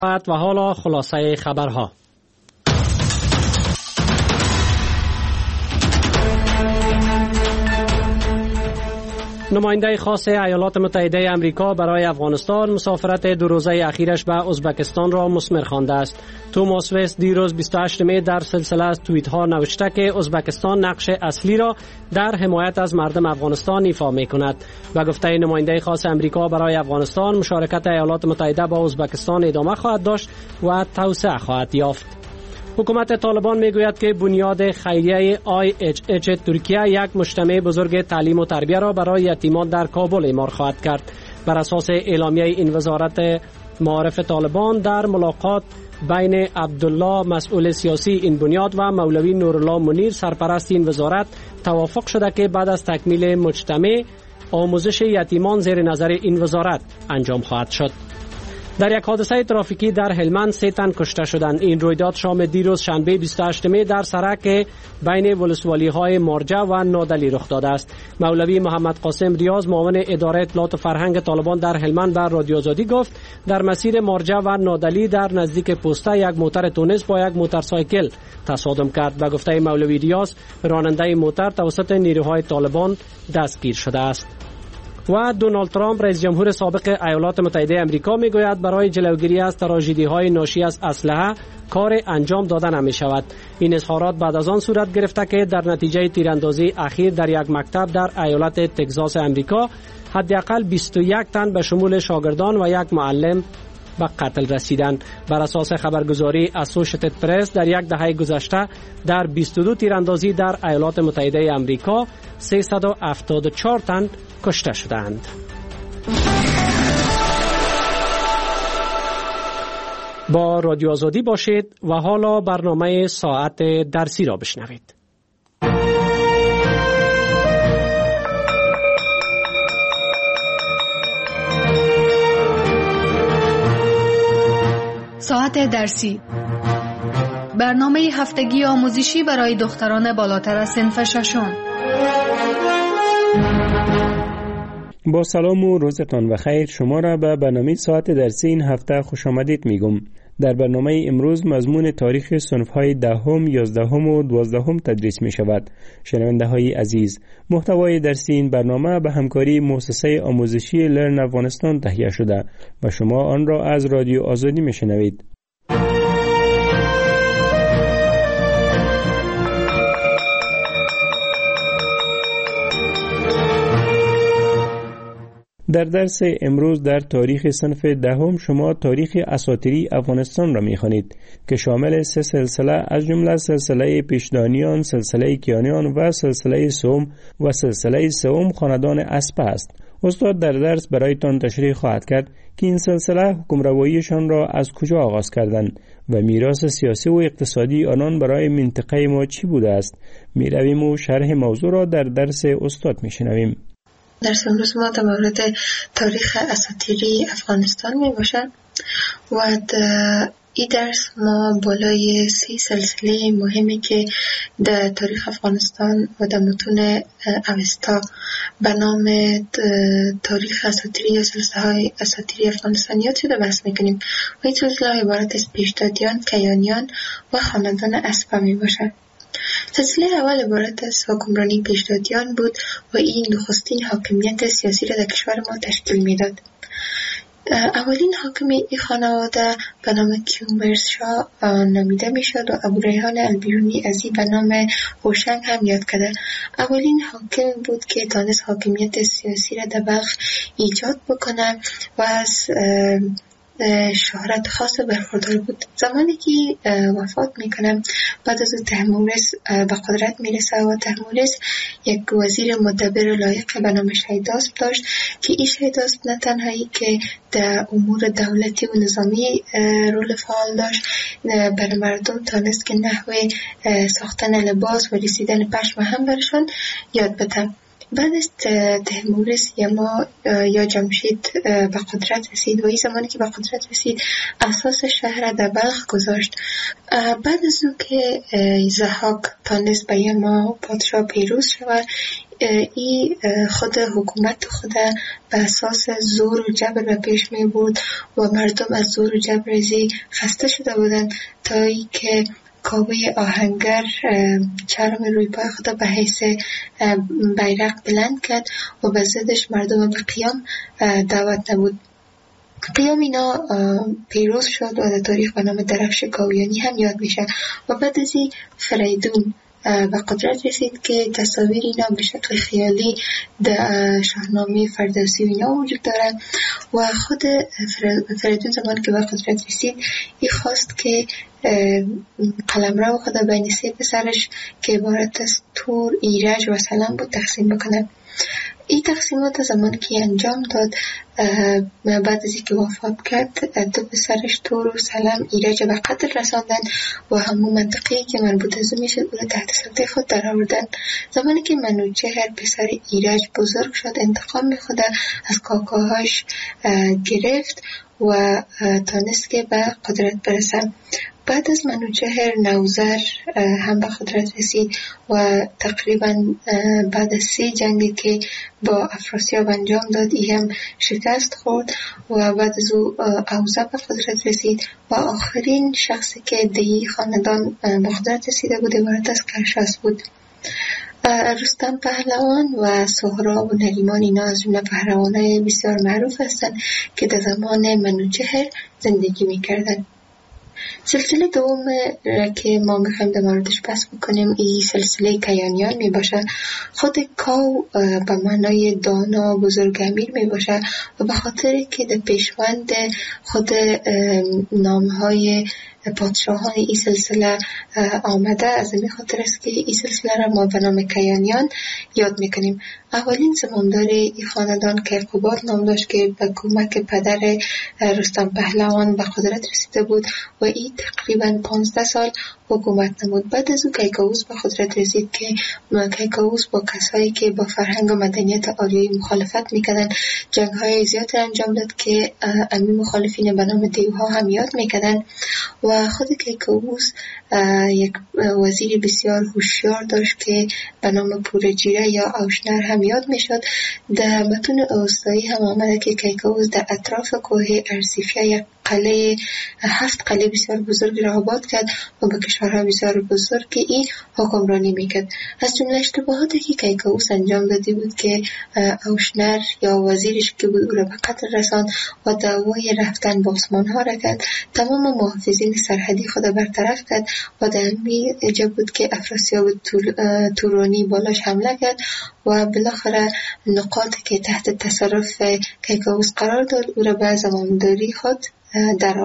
و حالا خلاصه خبرها. نماینده خاص ایالات متحده آمریکا برای افغانستان مسافرت 2 روزه اخیرش به ازبکستان را مثمر خوانده است. توماس وست دیروز 28 می در سلسله از توییت ها نوشته که ازبکستان نقش اصلی را در حمایت از مردم افغانستان ایفا می کند. به گفته نماینده خاص آمریکا برای افغانستان، مشارکت ایالات متحده با ازبکستان ادامه خواهد داشت و توسعه خواهد یافت. حکومت طالبان میگوید که بنیاد خیریه IHH ترکیه یک مجتمع بزرگ تعلیم و تربیه را برای یتیمان در کابل اعمار خواهد کرد. بر اساس اعلامیه این وزارت معارف طالبان، در ملاقات بین عبدالله مسئول سیاسی این بنیاد و مولوی نورالله منیر سرپرست این وزارت توافق شده که بعد از تکمیل مجتمع آموزش یتیمان زیر نظر این وزارت انجام خواهد شد. در یک حادثه ترافیکی در هلمند 3 تن کشته شدند. این رویداد شام دیروز شنبه 28 می در سرک بین ولسوالی‌های مارجه و نادلی رخ داده است. مولوی محمد قاسم ریاض، معاون اداره اطلاعات و فرهنگ طالبان در هلمند، بر رادیو آزادی گفت در مسیر مارجه و نادلی در نزدیک پوسته یک موتر تونس با یک موتورسایکل تصادم کرد. به گفته مولوی ریاض، راننده موتر توسط نیروهای طالبان دستگیر شده است. و دونالد ترامپ، رئیس جمهور سابق ایالات متحده آمریکا، میگوید برای جلوگیری از تراژدی‌های ناشی از اسلحه کار انجام داده نمی شود. این اظهارات بعد از آن صورت گرفته که در نتیجه تیراندازی اخیر در یک مکتب در ایالت تگزاس آمریکا حداقل 21 تن به شمول شاگردان و یک معلم به قتل رسیدند. بر اساس خبرگزاری اسوشیتد پرس، در یک دهه گذشته در 22 تیراندازی در ایالات متحده آمریکا 374 تن کشته شدند. با رادیو آزادی باشید و حالا برنامه ساعت درسی را بشنوید. ساعت درسی، برنامه هفتگی آموزشی برای دختران بالاتر از صنف ششم. با سلام و روزتان بخیر. شما را به برنامه ساعت درسی این هفته خوش آمدید میگم. در برنامه امروز مضمون تاریخ صنف‌های 10، 11 و 12 تدریس می شود. شنونده های عزیز، محتوای درسی این برنامه به همکاری مؤسسه آموزشی لرن افغانستان تهیه شده و شما آن را از رادیو آزادی می شنوید. در درس امروز در تاریخ صنف 10 شما تاریخ اساطیری افغانستان را می‌خوانید که شامل 3 سلسله از جمله سلسله پیشدانیان، سلسله کیانیان و سلسله سوم و سلسله سوم خاندان اسپه است. استاد در درس برایتان تشریح خواهد کرد که این سلسله حکمرواییشان را از کجا آغاز کردند و میراث سیاسی و اقتصادی آنان برای منطقه ما چی بوده است. می‌رویم و شرح موضوع را در درس استاد می‌شنویم. درس امروز ما در مورد تاریخ اساطیری افغانستان می باشه و این درس ما بالای 3 سلسله مهمی که در تاریخ افغانستان و در متون اوستا به نام تاریخ اساطیری یا سلسله های اساطیری افغانستان یاد شده بحث میکنیم و این سلسله عبارت از پیشدادیان، کیانیان و خاندان اسپه می باشه. سلسله اول عبارت از حکمرانی پیشدادیان بود و این نخستین حاکمیت سیاسی را در کشور ما تشکیل میداد. اولین حاکم این خانواده به نام کیومرث شاه نامیده میشد و ابو ریحان البیرونی از این به نام هوشنگ هم یاد کرده. اولین حاکم بود که تانست حاکمیت سیاسی را در بلخ ایجاد بکنه و از شهرت خاص برخوردار بود. زمانی که وفات میکنه بعد از تحمورس به قدرت میرسه و تحمورس یک وزیر مدبر لایق به نام شیداسپ داشت که این شیداسپ نه تنهایی که در امور دولتی و نظامی رول فعال داشت، برای مردم تانست که نحوه ساختن لباس و رسیدن پشم هم برشان یاد بده. بعد از تحمورس یا جمشید به قدرت رسید و این زمانی که به قدرت رسید اساس شهر در بلخ گذاشت. بعد از اون که ضحاک تانست به یما پادشاه پیروز شود، ای خود حکومت خود به اساس زور و جبر به پیش می برد و مردم از زور و جبر ازی خسته شده بودند تا ای که کاوه آهنگر چرم روی پای خود به حیث بیرق بلند کرد و به ضدش مردم به قیام دعوت نمود. قیام اینا پیروز شد و در تاریخ به نام درفش کاویانی هم یاد میشه و بعد از این فریدون به قدرت رسید که تصاویر اینا به شکل خیالی در شاهنامه فردوسی و اینا وجود دارن و خود فریدون زمان که به قدرت رسید ای خواست که قلمرو خود بین سه پسرش که عبارت از تور، ایرج و سلم بود تقسیم بکنه. این تقسیمات زمان که انجام داد بعد از اینکه وفات کرد دو پسرش تور و سلم ایرج به قتل رساندن و همون منطقه‌ای که مربوط از میشد اون تحت سلطه خود در آوردن. زمانی که منوچهر پسر ایرج بزرگ شد انتقام خود از کاکاهاش گرفت و تانست که به قدرت برسه. بعد از منوچهر نوذر هم به قدرت رسید و تقریبا بعد از 3 جنگی که با افراسیاب انجام داد ای هم شکست خورد و بعد از او اوزه به قدرت رسید و آخرین شخصی که دی خاندان به قدرت رسیده بود عبارت از کرشاس بود. رستم پهلوان و سهراب و نریمان اینا از جمله پهلوانای بسیار معروف هستند که در زمان منوچهر زندگی می‌کردند. سلسله دوم که ما میخوایم در موردش بحث بکنیم این سلسله کیانیان می باشه. خود کاو به معنای دانا بزرگ امیر می باشه و به خاطر که در پیشوند خود نامهای پادشاهان این سلسله آمده از این خاطر است که این سلسله را ما به نام کیانیان یاد میکنیم. اولین زمامدار این خاندان کیقوباد نام داشت که به کمک پدر رستم پهلوان به قدرت رسیده بود و این تقریبا 15 سال حکومت نمود. بعد از او کیکاووس به قدرت رسید که کیکاووس با کسایی که با فرهنگ و مدنیت آریایی مخالفت میکردن جنگ‌های زیاد انجام داد که امی مخالفین به نام دیوها هم یاد میکردن و خود کیکاووس یک وزیر بسیار هوشیار داشت که به نام پورجیره یا آوشنر هم یاد میشد. در متون اوستایی هم آمده که کیکاووس در اطراف کوه ارسیفیا یک قلعه 7 قلعه بسیار بزرگ را آباد کرد و به کشورها بسیار بزرگی این حکمرانی میکرد. از جمله اشتباهاتی که کیکاووس انجام داده بود که آوشنر یا وزیرش که بود او را به قتل رساند و دعوای رفتن با عثمان ها را کرد. تمام محافظین سرحدی خود برطرف کرد و در همین جا بود که افراسیاب تورانی بالاش حمله کرد و بالاخره نقاطی که تحت تصرف کیکاووس قرار داد او را به زمامداری خود در